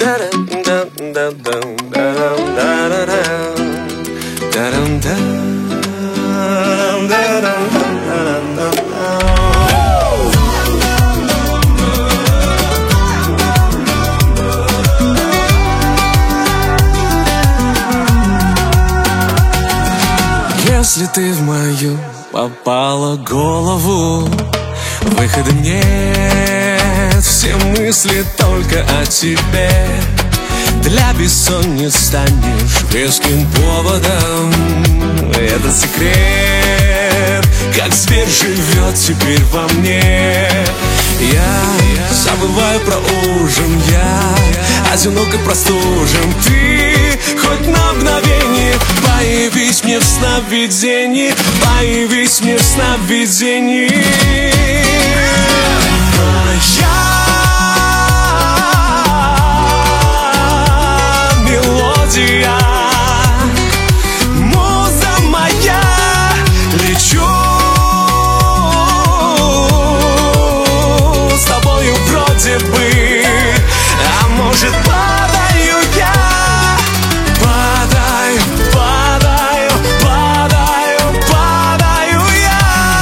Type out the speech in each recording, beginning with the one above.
Если ты в мою попала голову, выхода нет, все мысли только о тебе. Для бессонниц станешь веским поводом. Это секрет, как зверь живет теперь во мне. Я забываю про ужин, я одинок и простужен. Ты хоть на мгновение появись мне в сновидении, появись мне в сновидении. Мелодия, муза моя, лечу с тобою вроде бы, а может падаю я, падаю, падаю, падаю, падаю я.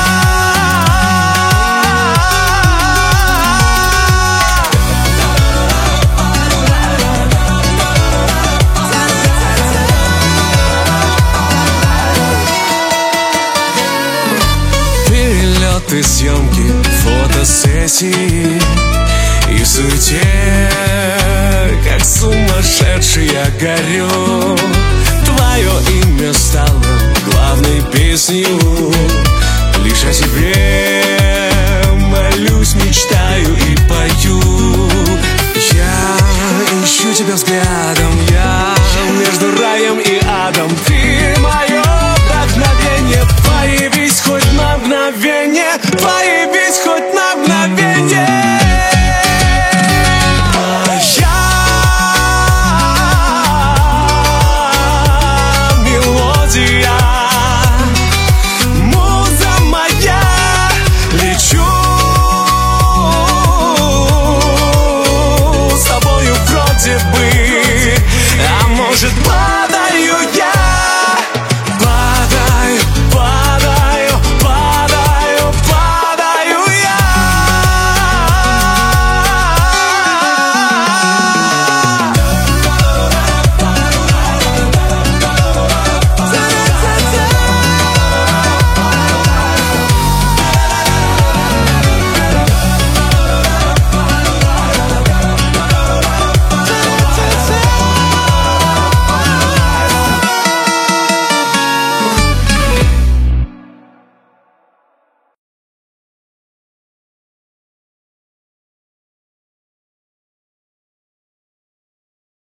Перелеты, съемки, фотосессии и в суете, как сумасшедший я горю. Твое имя стало главной песней. Лишь о тебе молюсь, мечтаю и пою. Я ищу тебя взглядом, я